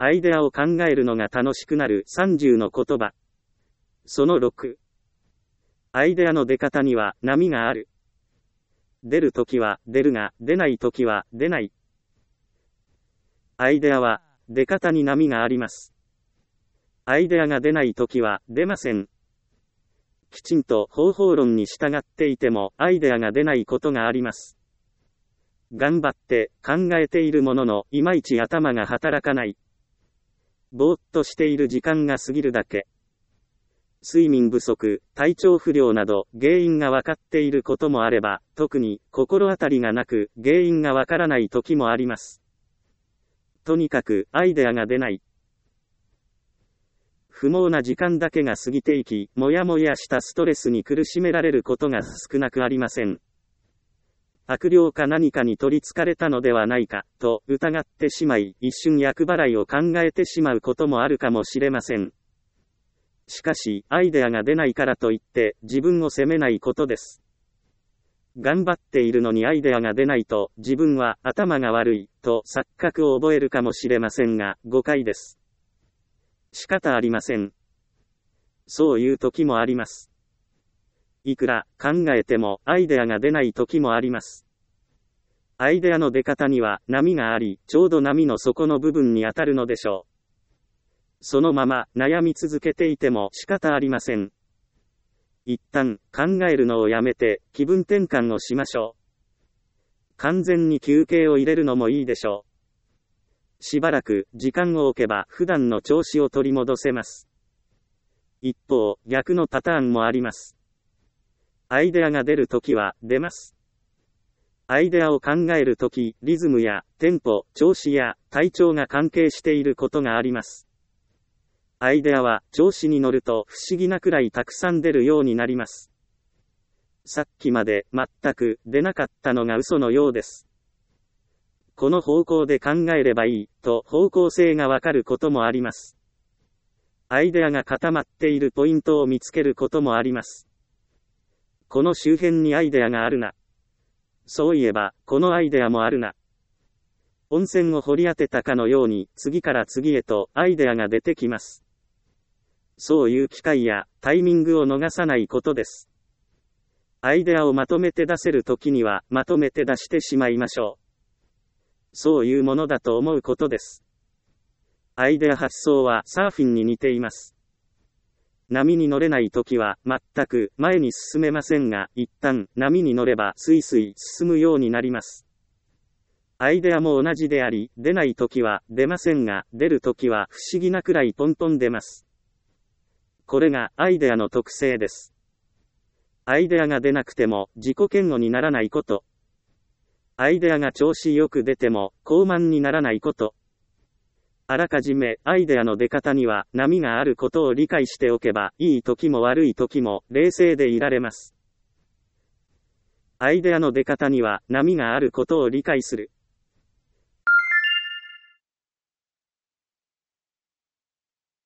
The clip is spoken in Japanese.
アイデアを考えるのが楽しくなる30の言葉。その6。アイデアの出方には波がある。出るときは出るが、出ないときは出ない。アイデアは出方に波があります。アイデアが出ないときは出ません。きちんと方法論に従っていてもアイデアが出ないことがあります。頑張って考えているもののいまいち頭が働かない。ぼーっとしている時間が過ぎるだけ。睡眠不足、体調不良など原因がわかっていることもあれば、特に心当たりがなく原因がわからない時もあります。とにかくアイデアが出ない。不毛な時間だけが過ぎていき、もやもやしたストレスに苦しめられることが少なくありません。悪霊か何かに取り憑かれたのではないか、と疑ってしまい、一瞬厄払いを考えてしまうこともあるかもしれません。しかし、アイデアが出ないからといって、自分を責めないことです。頑張っているのにアイデアが出ないと、自分は頭が悪い、と錯覚を覚えるかもしれませんが、誤解です。仕方ありません。そういう時もあります。いくら考えてもアイデアが出ない時もあります。アイデアの出方には波があり、ちょうど波の底の部分に当たるのでしょう。そのまま悩み続けていても仕方ありません。一旦考えるのをやめて気分転換をしましょう。完全に休憩を入れるのもいいでしょう。しばらく時間を置けば普段の調子を取り戻せます。一方、逆のパターンもあります。アイデアが出るときは出ます。アイデアを考えるとき、リズムやテンポ、調子や体調が関係していることがあります。アイデアは調子に乗ると不思議なくらいたくさん出るようになります。さっきまで全く出なかったのが嘘のようです。この方向で考えればいいと方向性がわかることもあります。アイデアが固まっているポイントを見つけることもあります。この周辺にアイデアがあるな。そういえば、このアイデアもあるな。温泉を掘り当てたかのように次から次へとアイデアが出てきます。そういう機会やタイミングを逃さないことです。アイデアをまとめて出せるときにはまとめて出してしまいましょう。そういうものだと思うことです。アイデア発想はサーフィンに似ています。波に乗れないときは全く前に進めませんが、一旦波に乗ればスイスイ進むようになります。アイデアも同じであり、出ないときは出ませんが、出るときは不思議なくらいポンポン出ます。これがアイデアの特性です。アイデアが出なくても自己嫌悪にならないこと。アイデアが調子よく出ても高慢にならないこと。あらかじめアイデアの出方には波があることを理解しておけば、いい時も悪い時も冷静でいられます。アイデアの出方には波があることを理解する。